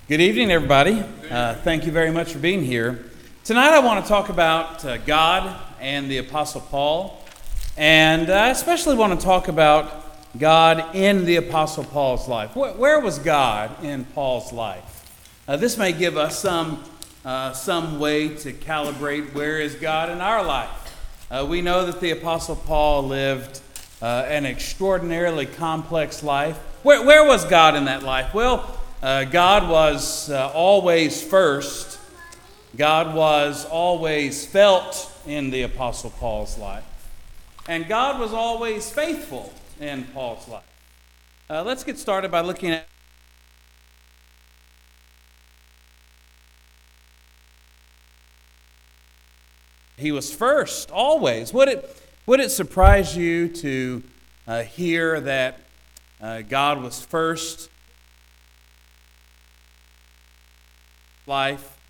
Good evening, everybody. Thank you very much for being here. Tonight I want to talk about God and the Apostle Paul, and I especially want to talk about God in the Apostle Paul's life. Where was God in Paul's life? This may give us some way to calibrate where is God in our life. We know that the Apostle Paul lived an extraordinarily complex life. Where was God in that life? Well, God was always first. God was always felt in the Apostle Paul's life. And God was always faithful in Paul's life. Let's get started by looking at He was first, always. Would it surprise you to hear that God was first life?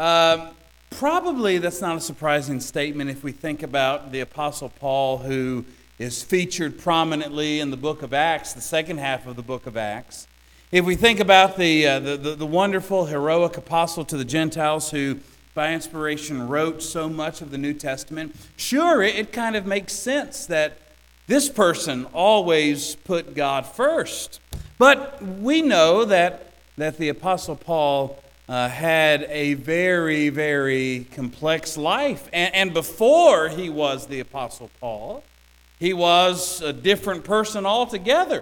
Probably that's not a surprising statement if we think about the Apostle Paul, who is featured prominently in the book of Acts, the second half of the book of Acts. If we think about the wonderful, heroic apostle to the Gentiles who, by inspiration, wrote so much of the New Testament, sure, it kind of makes sense that this person always put God first. But we know that the Apostle Paul had a very, very complex life. And before he was the Apostle Paul, he was a different person altogether.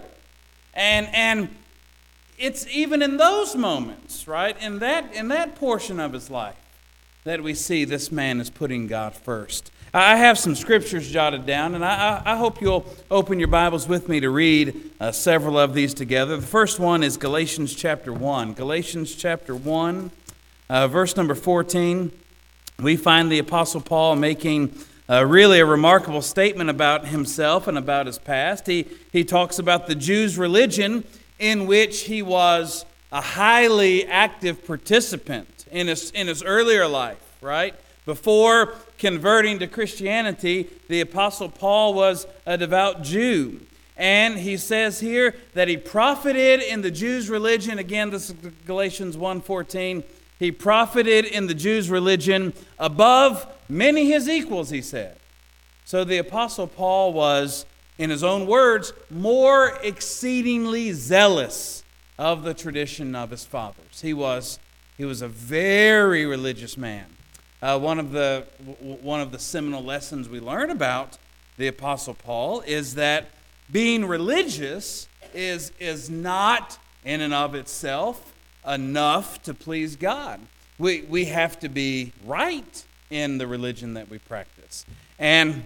And it's even in those moments, right, in that portion of his life, that we see this man is putting God first. I have some scriptures jotted down, and I hope you'll open your Bibles with me to read several of these together. The first one is Galatians chapter 1. Galatians chapter 1, verse number 14. We find the Apostle Paul making really a remarkable statement about himself and about his past. He talks about the Jews' religion in which he was a highly active participant in his earlier life, right? Before converting to Christianity, the Apostle Paul was a devout Jew. And he says here that he profited in the Jews' religion. Again, this is Galatians 1:14. He profited in the Jews' religion above many his equals, he said. So the Apostle Paul was, in his own words, more exceedingly zealous of the tradition of his fathers. He was a very religious man. One of the seminal lessons we learn about the Apostle Paul is that being religious is not in and of itself enough to please God. We have to be right in the religion that we practice. And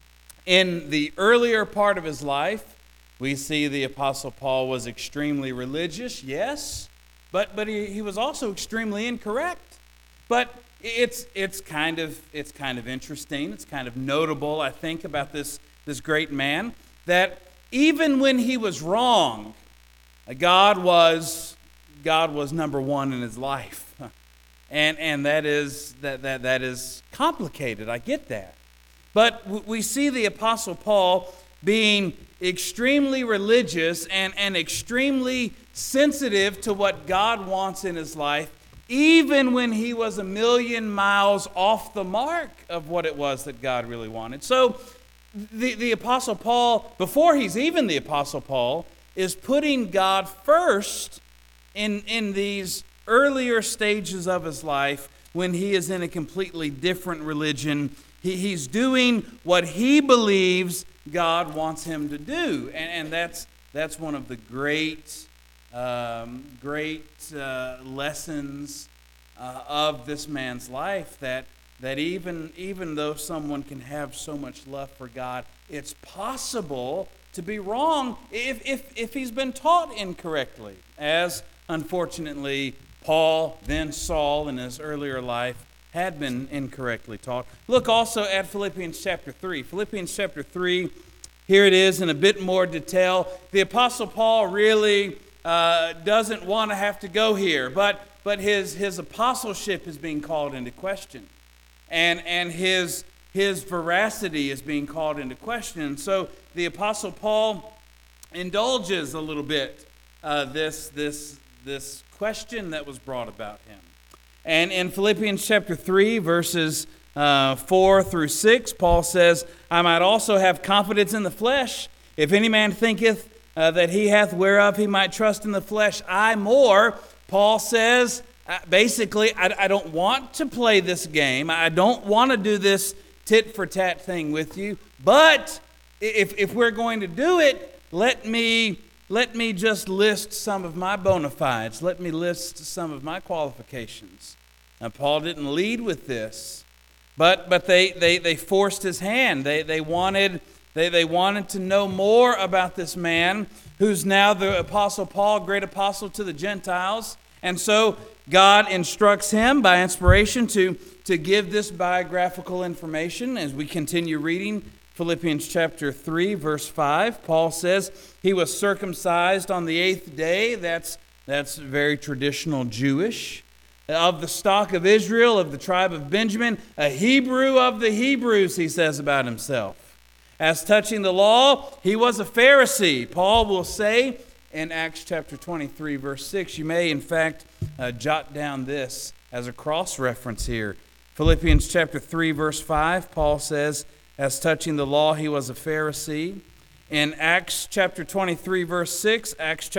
in the earlier part of his life, we see the Apostle Paul was extremely religious, yes, but he was also extremely incorrect. But it's kind of interesting. It's kind of notable, I think, about this great man, that even when he was wrong, God was number one in his life, and that is complicated. I get that, but we see the Apostle Paul being extremely religious and extremely sensitive to what God wants in his life, even when he was a million miles off the mark of what it was that God really wanted. So the Apostle Paul, before he's even the Apostle Paul, is putting God first in these earlier stages of his life when he is in a completely different religion. He's doing what he believes God wants him to do. And that's one of the great lessons of this man's life, that even though someone can have so much love for God, it's possible to be wrong if he's been taught incorrectly, as unfortunately Paul, then Saul in his earlier life, had been incorrectly taught. Look also at Philippians chapter 3. Philippians chapter 3, here it is in a bit more detail. The Apostle Paul really doesn't want to have to go here, but his apostleship is being called into question, and his veracity is being called into question. So the Apostle Paul indulges a little bit this this question that was brought about him. And in Philippians chapter 3, verses 4 through 6, Paul says, I might also have confidence in the flesh. If any man thinketh that he hath whereof he might trust in the flesh, I more. Paul says, basically, I don't want to play this game. I don't want to do this tit-for-tat thing with you. But if we're going to do it, let me just list some of my bona fides. Let me list some of my qualifications. Now, Paul didn't lead with this, but they forced his hand. They wanted to know more about this man who's now the Apostle Paul, great apostle to the Gentiles. And so God instructs him by inspiration to give this biographical information. As we continue reading Philippians chapter 3, verse 5, Paul says, he was circumcised on the 8th day. That's very traditional Jewish. Of the stock of Israel, of the tribe of Benjamin, a Hebrew of the Hebrews, he says about himself. As touching the law, he was a Pharisee. Paul will say in Acts chapter 23, verse 6, you may in fact jot down this as a cross-reference here. Philippians chapter 3, verse 5, Paul says, as touching the law, he was a Pharisee. In Acts chapter 23, verse 6,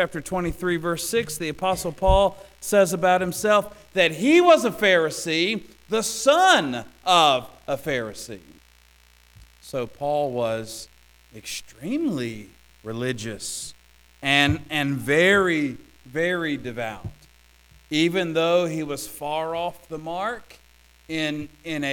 the Apostle Paul says about himself that he was a Pharisee, the son of a Pharisee. So Paul was extremely religious and very, very devout. Even though he was far off the mark in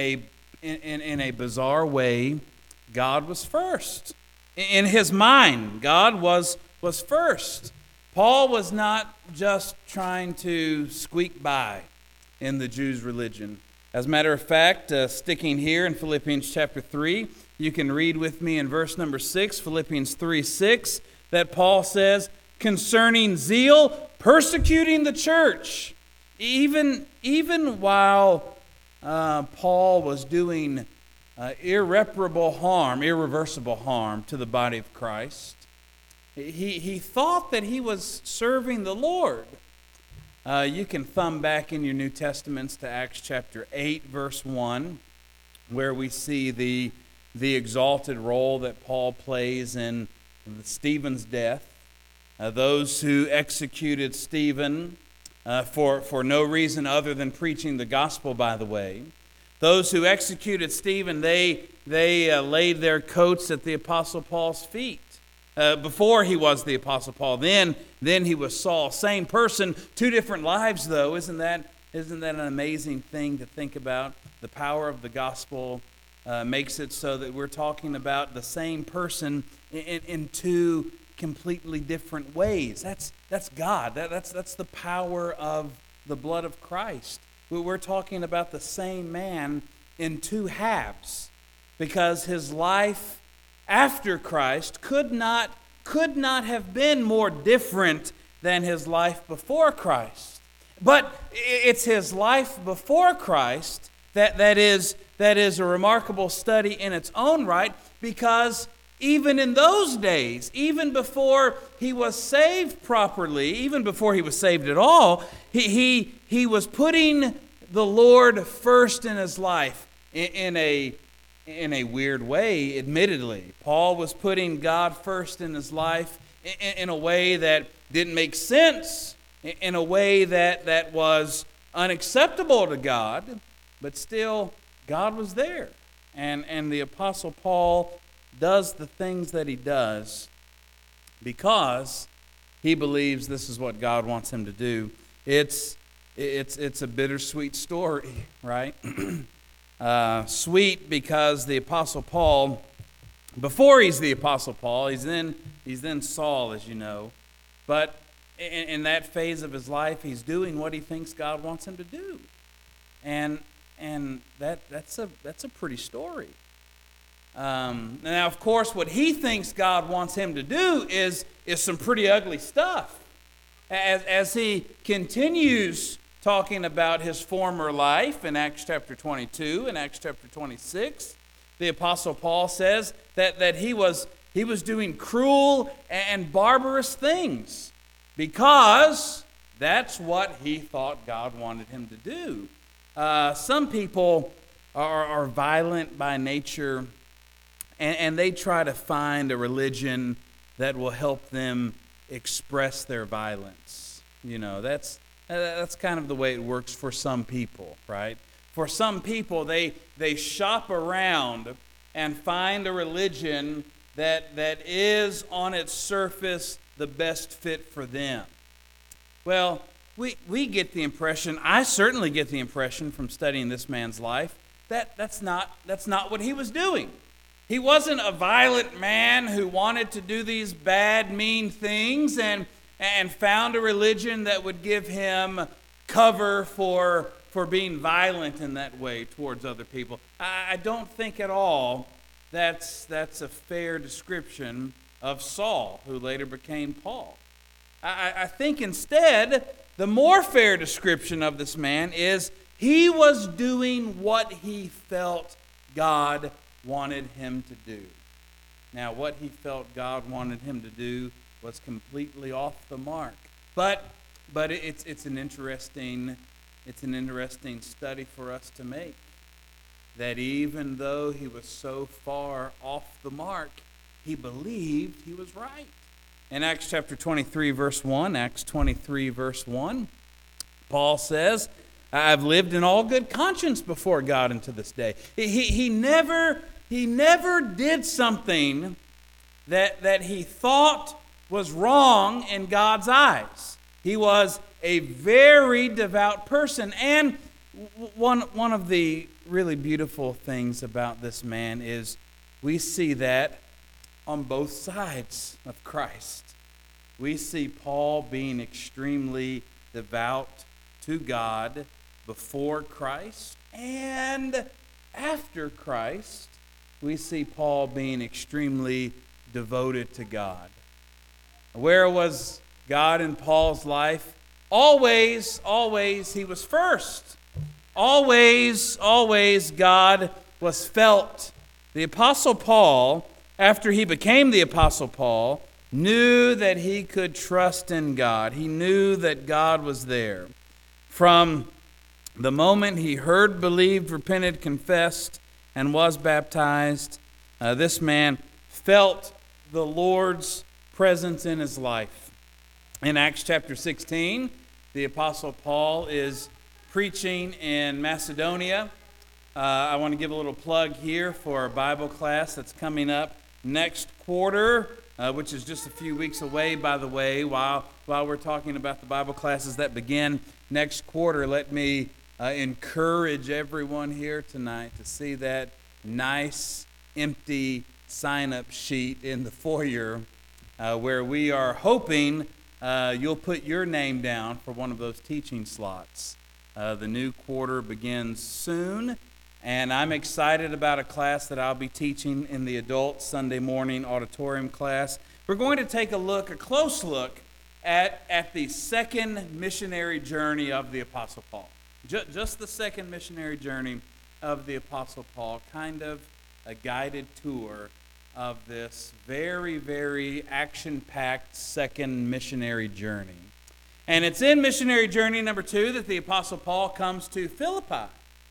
a bizarre way, God was first. In his mind, God was first. Paul was not just trying to squeak by in the Jews' religion. As a matter of fact, sticking here in Philippians chapter 3, you can read with me in verse number 6, Philippians 3:6, that Paul says, concerning zeal, persecuting the church. Even while Paul was doing irreversible harm to the body of Christ, he thought that he was serving the Lord. You can thumb back in your New Testaments to Acts chapter 8, verse 1, where we see the exalted role that Paul plays in Stephen's death. Those who executed Stephen for no reason other than preaching the gospel, by the way. Those who executed Stephen, they laid their coats at the Apostle Paul's feet. Before he was the Apostle Paul, then he was Saul. Same person, two different lives, though. Isn't that an amazing thing to think about? The power of the gospel makes it so that we're talking about the same person in two completely different ways. That's God. That's the power of the blood of Christ. We're talking about the same man in two halves, because his life after Christ could not have been more different than his life before Christ. But it's his life before Christ that is a remarkable study in its own right, because even in those days, even before he was saved properly, even before he was saved at all, he was putting the Lord first in his life in a weird way, admittedly. Paul was putting God first in his life in a way that didn't make sense, in a way that was unacceptable to God, but still God was there. And the Apostle Paul does the things that he does because he believes this is what God wants him to do. It's a bittersweet story, right? Sweet because the Apostle Paul, before he's the Apostle Paul, he's then Saul, as you know. But in that phase of his life, he's doing what he thinks God wants him to do, and that's a pretty story. Now, of course, what he thinks God wants him to do is some pretty ugly stuff. As he continues talking about his former life in Acts chapter 22 and Acts chapter 26, the Apostle Paul says that he was doing cruel and barbarous things because That's what he thought God wanted him to do. Some people are violent by nature, and they try to find a religion that will help them express their violence. You know, that's kind of the way it works for some people, right? For some people, they shop around and find a religion that is on its surface the best fit for them. Well, we get the impression, I certainly get the impression from studying this man's life, that's not what he was doing. He wasn't a violent man who wanted to do these bad, mean things and found a religion that would give him cover for being violent in that way towards other people. I don't think at all that's a fair description of Saul, who later became Paul. I think instead, the more fair description of this man is he was doing what he felt God wanted him to do. Now, what he felt God wanted him to do was completely off the mark. But it's an interesting study for us to make, that even though he was so far off the mark, he believed he was right. In Acts chapter 23, verse 1, Paul says, I've lived in all good conscience before God unto this day. He never did something that he thought was wrong in God's eyes. He was a very devout person. And one of the really beautiful things about this man is we see that on both sides of Christ. We see Paul being extremely devout to God before Christ, and after Christ, we see Paul being extremely devoted to God. Where was God in Paul's life? Always he was first. Always God was felt. The Apostle Paul, after he became the Apostle Paul, knew that he could trust in God. He knew that God was there. From the moment he heard, believed, repented, confessed, and was baptized, this man felt the Lord's presence in his life. In Acts chapter 16, the Apostle Paul is preaching in Macedonia. I want to give a little plug here for a Bible class that's coming up next quarter, which is just a few weeks away, by the way. While we're talking about the Bible classes that begin next quarter, let me encourage everyone here tonight to see that nice, empty sign-up sheet in the foyer where we are hoping you'll put your name down for one of those teaching slots. The new quarter begins soon, and I'm excited about a class that I'll be teaching in the adult Sunday morning auditorium class. We're going to take a close look at the second missionary journey of the Apostle Paul. Just the second missionary journey of the Apostle Paul, kind of a guided tour of this very, very action-packed second missionary journey. And it's in missionary journey number 2 that the Apostle Paul comes to Philippi.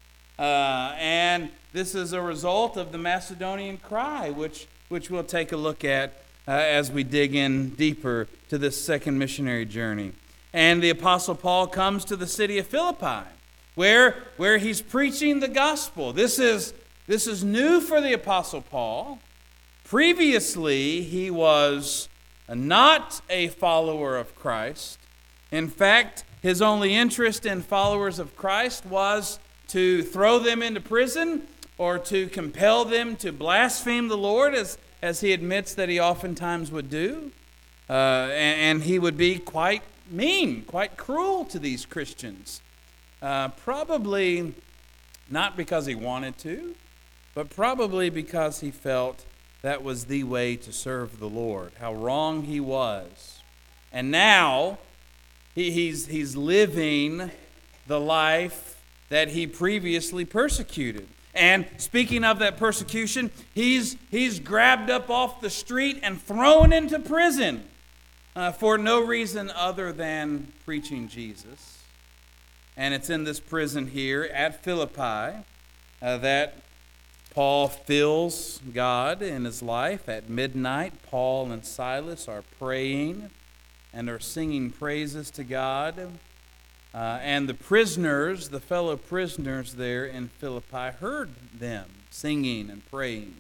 And this is a result of the Macedonian cry, which we'll take a look at as we dig in deeper to this second missionary journey. And the Apostle Paul comes to the city of Philippi, where he's preaching the gospel. This is new for the Apostle Paul. Previously, he was not a follower of Christ. In fact, his only interest in followers of Christ was to throw them into prison or to compel them to blaspheme the Lord, as he admits that he oftentimes would do. And he would be quite mean, quite cruel to these Christians. Probably not because he wanted to, but probably because he felt that was the way to serve the Lord, how wrong he was. And now he's living the life that he previously persecuted. And speaking of that persecution, he's grabbed up off the street and thrown into prison. for no reason other than preaching Jesus. And it's in this prison here at Philippi that Paul feels God in his life. At midnight, Paul and Silas are praying and are singing praises to God. And the prisoners, the fellow prisoners there in Philippi, heard them singing and praying.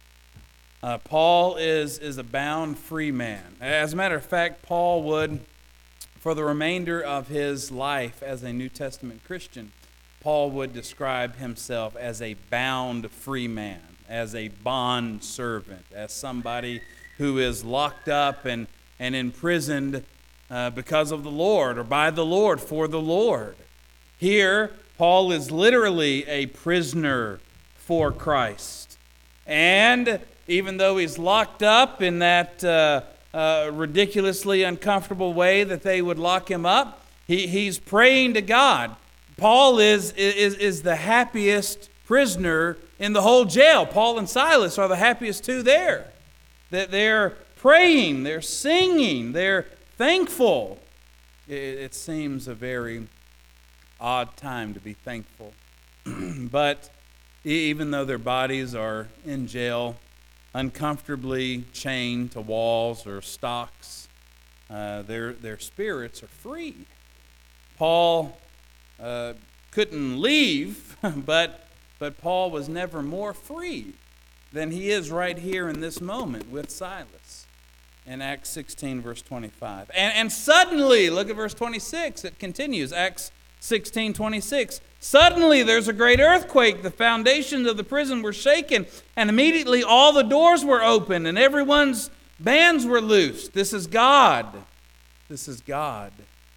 Paul is a bound free man. As a matter of fact, Paul would, for the remainder of his life as a New Testament Christian, Paul would describe himself as a bound free man, as a bond servant, as somebody who is locked up and imprisoned because of the Lord, or by the Lord, for the Lord. Here, Paul is literally a prisoner for Christ. And even though he's locked up in that ridiculously uncomfortable way that they would lock him up, he's praying to God. Paul is the happiest prisoner in the whole jail. Paul and Silas are the happiest two there. That they're praying, they're singing, they're thankful. It seems a very odd time to be thankful. But even though their bodies are in jail, uncomfortably chained to walls or stocks, their spirits are free. Paul couldn't leave, but Paul was never more free than he is right here in this moment with Silas in Acts 16, verse 25. And suddenly, look at verse 26, it continues, Acts 16, 26. Suddenly there's a great earthquake. The foundations of the prison were shaken, and immediately all the doors were opened, and everyone's bands were loosed. This is God. This is God.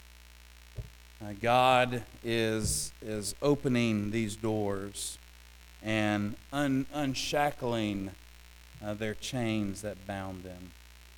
God is opening these doors and unshackling their chains that bound them.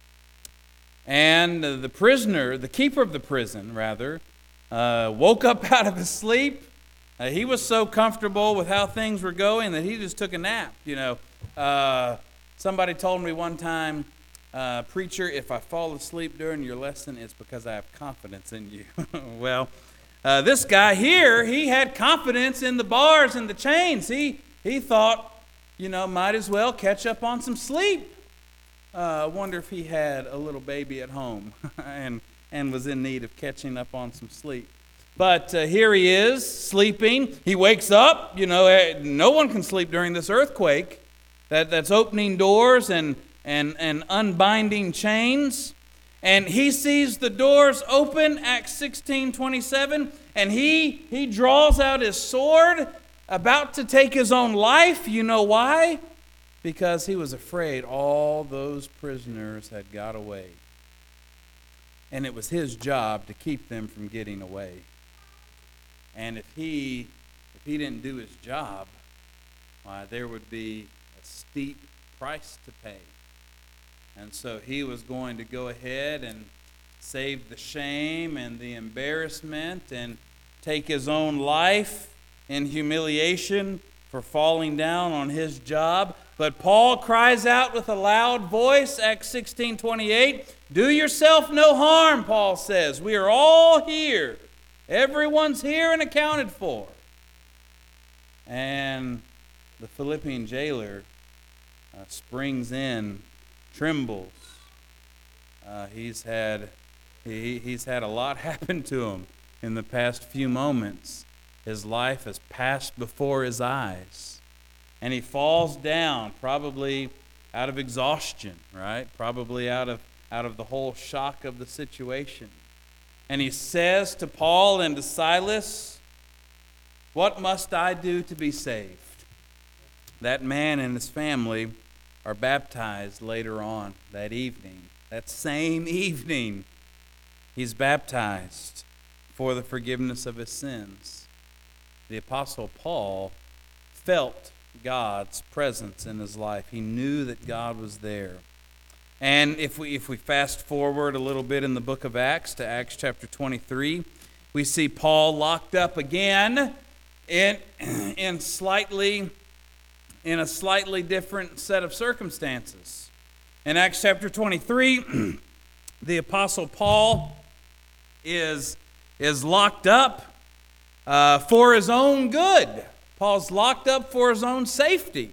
And the prisoner, the keeper of the prison, rather, woke up out of his sleep. He was so comfortable with how things were going that he just took a nap. Somebody told me one time, preacher, if I fall asleep during your lesson, it's because I have confidence in you. Well, this guy here, he had confidence in the bars and the chains. He thought, might as well catch up on some sleep. I wonder if he had a little baby at home and was in need of catching up on some sleep. But here he is, sleeping. He wakes up. No one can sleep during this earthquake that's opening doors and unbinding chains. And he sees the doors open, Acts 16:27, and he draws out his sword, about to take his own life. You know why? Because he was afraid all those prisoners had got away. And it was his job to keep them from getting away. And if he didn't do his job, why, there would be a steep price to pay. And so he was going to go ahead and save the shame and the embarrassment and take his own life in humiliation for falling down on his job. But Paul cries out with a loud voice, Acts 16:28, "Do yourself no harm," Paul says. We are all here. Everyone's here and accounted for. And the Philippian jailer springs in, trembles. He's had a lot happen to him in the past few moments. His life has passed before his eyes. And he falls down, probably out of exhaustion, right? Probably out of the whole shock of the situation. And he says to Paul and to Silas, "What must I do to be saved?" That man and his family are baptized later on that evening. That same evening, he's baptized for the forgiveness of his sins. The Apostle Paul felt God's presence in his life. He knew that God was there. And if we fast forward a little bit in the book of Acts to Acts chapter 23, we see Paul locked up again in a slightly different set of circumstances. In Acts chapter 23, the Apostle Paul is locked up for his own good. Paul's locked up for his own safety.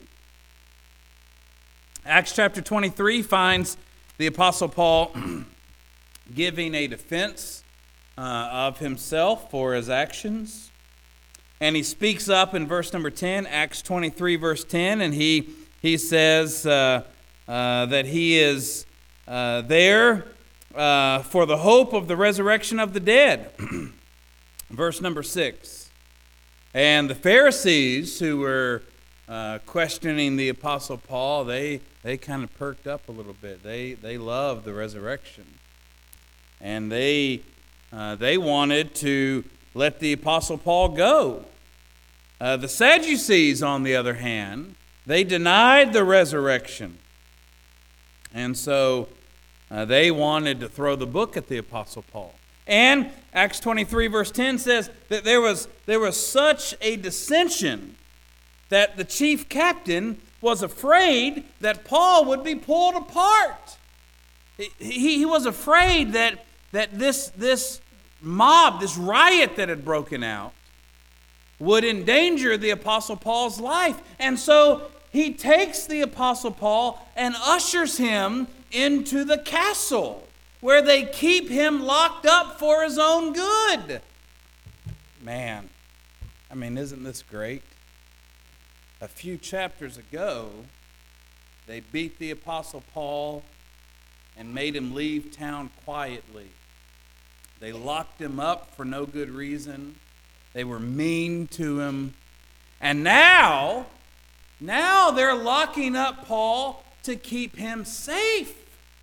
Acts chapter 23 finds the Apostle Paul giving a defense of himself for his actions. And he speaks up in verse number 10, Acts 23, verse 10, and he says that he is there for the hope of the resurrection of the dead. Verse number 6. And the Pharisees who were questioning the Apostle Paul, they kind of perked up a little bit. They loved the resurrection. And they wanted to let the Apostle Paul go. The Sadducees, on the other hand, they denied the resurrection. And so they wanted to throw the book at the Apostle Paul. And Acts 23 verse 10 says that there was such a dissension that the chief captain was afraid that Paul would be pulled apart. He was afraid that this mob, this riot that had broken out, would endanger the Apostle Paul's life. And so he takes the Apostle Paul and ushers him into the castle, where they keep him locked up for his own good. Man, I mean, isn't this great? A few chapters ago, they beat the Apostle Paul and made him leave town quietly. They locked him up for no good reason. They were mean to him. And now they're locking up Paul to keep him safe.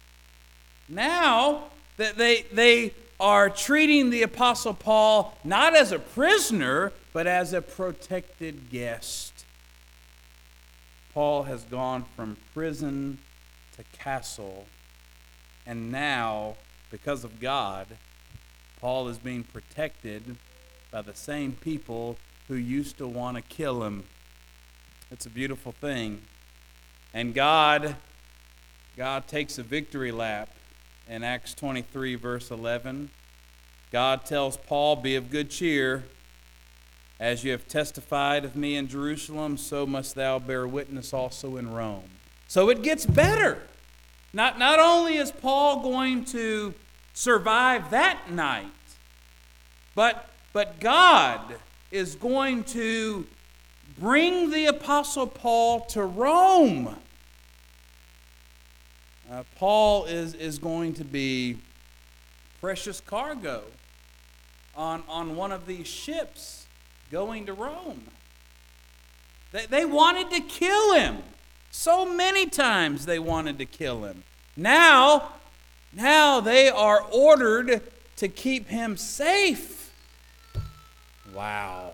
Now that they are treating the Apostle Paul not as a prisoner, but as a protected guest. Paul has gone from prison to castle, and now, because of God, Paul is being protected by the same people who used to want to kill him. It's a beautiful thing. And God takes a victory lap in Acts 23, verse 11. God tells Paul, "Be of good cheer. As you have testified of me in Jerusalem, so must thou bear witness also in Rome." So it gets better. Not only is Paul going to survive that night, but God is going to bring the Apostle Paul to Rome. Paul is going to be precious cargo on one of these ships going to Rome. They wanted to kill him. So many times they wanted to kill him. Now they are ordered to keep him safe. Wow.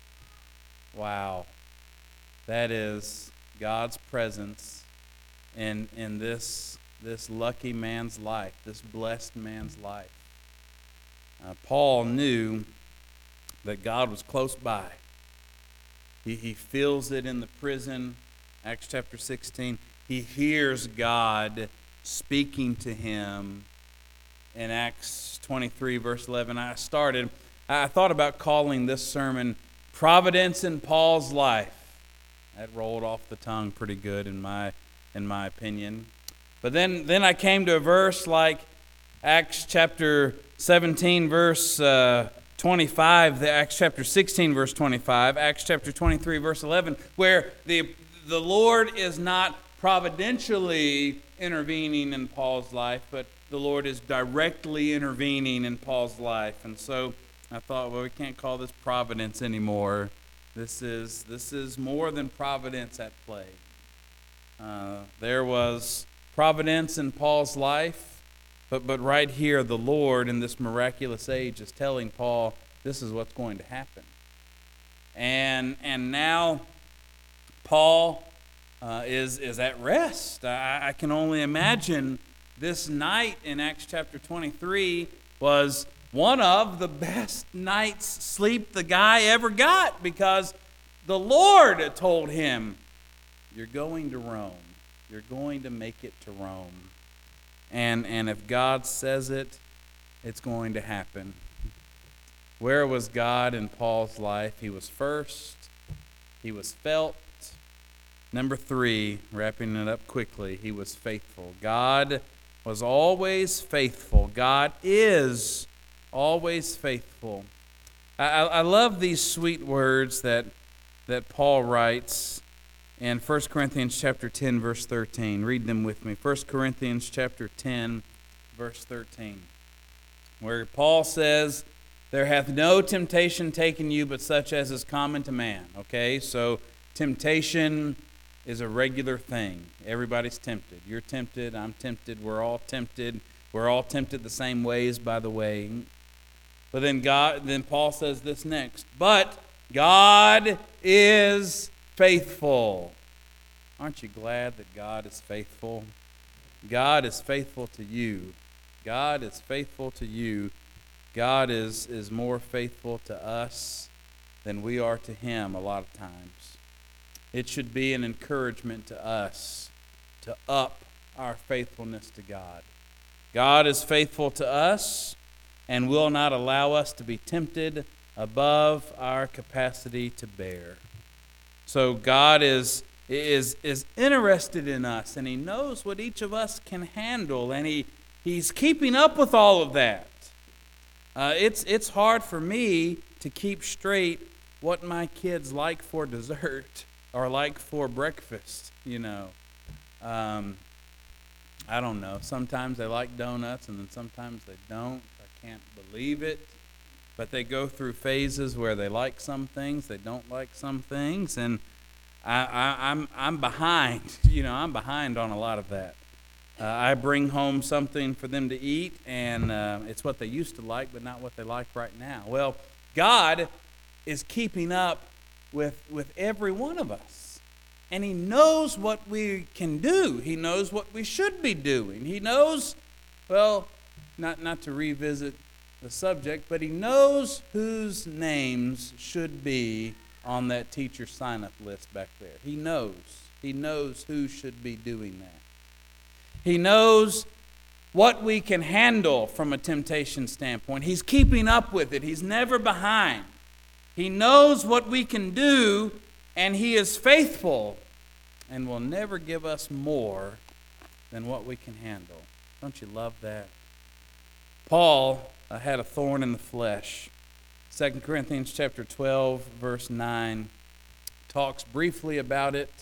That is God's presence in this lucky man's life, this blessed man's life. Paul knew that God was close by. He feels it in the prison. Acts chapter 16. He hears God speaking to him in Acts 23, verse 11. I thought about calling this sermon "Providence in Paul's Life." That rolled off the tongue pretty good in my opinion. But then I came to a verse like Acts chapter 17, verse 25, Acts chapter 16, verse 25, Acts chapter 23, verse 11, where the Lord is not providentially intervening in Paul's life, but the Lord is directly intervening in Paul's life. And so I thought, well, we can't call this providence anymore. This is more than providence at play. There was providence in Paul's life, but right here, the Lord in this miraculous age is telling Paul, this is what's going to happen. And now Paul is at rest. I can only imagine this night in Acts chapter 23 was one of the best night's sleep the guy ever got, because the Lord told him, "You're going to Rome. You're going to make it to Rome." And if God says it, it's going to happen. Where was God in Paul's life? He was first. He was felt. Number 3, wrapping it up quickly, he was faithful. God was always faithful. God is always faithful. I love these sweet words that Paul writes in 1 Corinthians chapter 10, verse 13. Read them with me. 1 Corinthians chapter 10, verse 13, where Paul says, "There hath no temptation taken you but such as is common to man." Okay, so temptation is a regular thing. Everybody's tempted. You're tempted. I'm tempted. We're all tempted. We're all tempted the same ways, by the way. But then Paul says this next. But God is faithful. Aren't you glad that God is faithful? God is faithful to you. God is faithful to you. God is more faithful to us than we are to Him a lot of times. It should be an encouragement to us to up our faithfulness to God. God is faithful to us and will not allow us to be tempted above our capacity to bear. So God is interested in us, and He knows what each of us can handle, and He's keeping up with all of that. It's hard for me to keep straight what my kids like for dessert or like for breakfast, I don't know. Sometimes they like donuts, and then sometimes they don't. I can't believe it. But they go through phases where they like some things, they don't like some things, and I'm behind. I'm behind on a lot of that. I bring home something for them to eat, and it's what they used to like, but not what they like right now. Well, God is keeping up with every one of us, and He knows what we can do. He knows what we should be doing. He knows, well, not to revisit the subject, but He knows whose names should be on that teacher sign-up list back there. He knows. He knows who should be doing that. He knows what we can handle from a temptation standpoint. He's keeping up with it. He's never behind. He knows what we can do, and He is faithful and will never give us more than what we can handle. Don't you love that? Paul had a thorn in the flesh. 2 Corinthians chapter 12, verse 9 talks briefly about it.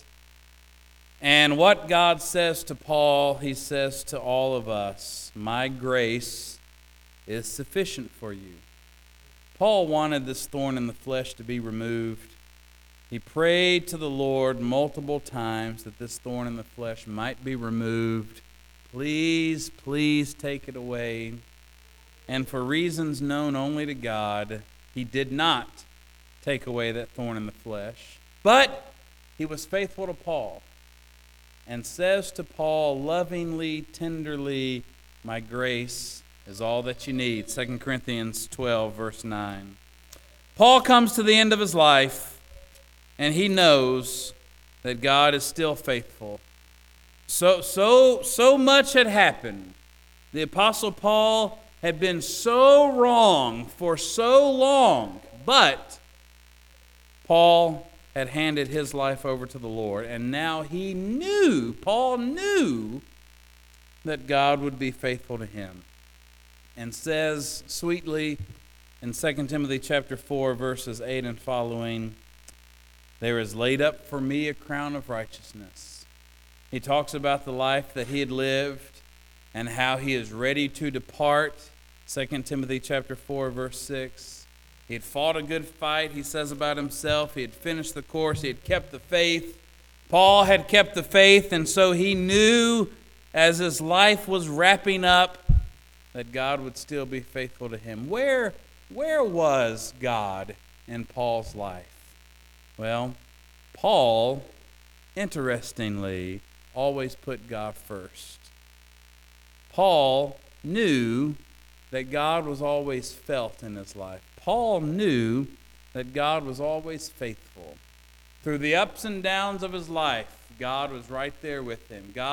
And what God says to Paul, He says to all of us, "My grace is sufficient for you." Paul wanted this thorn in the flesh to be removed. He prayed to the Lord multiple times that this thorn in the flesh might be removed. Please, please take it away. And for reasons known only to God, He did not take away that thorn in the flesh. But He was faithful to Paul and says to Paul lovingly, tenderly, "My grace is all that you need." 2 Corinthians 12, verse 9. Paul comes to the end of his life, and he knows that God is still faithful. So much had happened. The Apostle Paul had been so wrong for so long, but Paul had handed his life over to the Lord, and now Paul knew that God would be faithful to him, and says sweetly in 2 Timothy chapter 4, verses 8 and following, "There is laid up for me a crown of righteousness." He talks about the life that he had lived and how he is ready to depart. 2 Timothy chapter 4, verse 6. He had fought a good fight, he says about himself. He had finished the course. He had kept the faith. Paul had kept the faith, and so he knew as his life was wrapping up that God would still be faithful to him. Where was God in Paul's life? Well, Paul, interestingly, always put God first. Paul knew that God was always felt in his life. Paul knew that God was always faithful. Through the ups and downs of his life, God was right there with him. God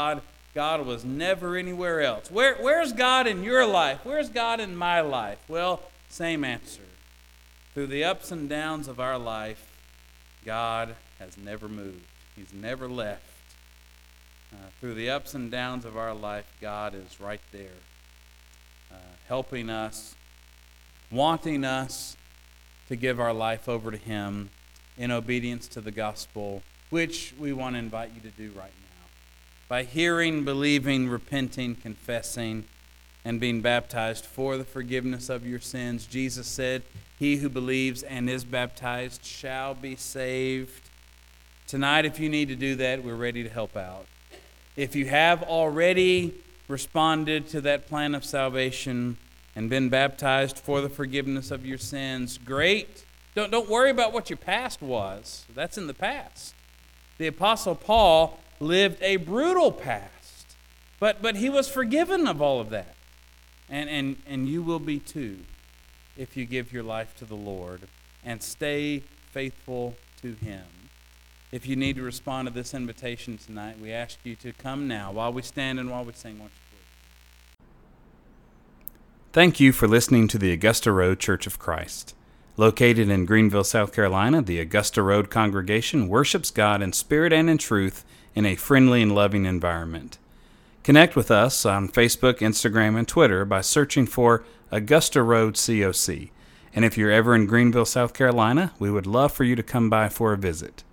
God was never anywhere else. Where's God in your life? Where's God in my life? Well, same answer. Through the ups and downs of our life, God has never moved. He's never left. Through the ups and downs of our life, God is right there, helping us, wanting us to give our life over to Him in obedience to the gospel, which we want to invite you to do right now. By hearing, believing, repenting, confessing, and being baptized for the forgiveness of your sins, Jesus said, "He who believes and is baptized shall be saved." Tonight, if you need to do that, we're ready to help out. If you have already responded to that plan of salvation and been baptized for the forgiveness of your sins, great. Don't worry about what your past was. That's in the past. The Apostle Paul lived a brutal past, but he was forgiven of all of that. And you will be too if you give your life to the Lord and stay faithful to Him. If you need to respond to this invitation tonight, we ask you to come now while we stand and while we sing. Won't you please? Thank you for listening to the Augusta Road Church of Christ. Located in Greenville, South Carolina, the Augusta Road congregation worships God in spirit and in truth in a friendly and loving environment. Connect with us on Facebook, Instagram, and Twitter by searching for Augusta Road COC. And if you're ever in Greenville, South Carolina, we would love for you to come by for a visit.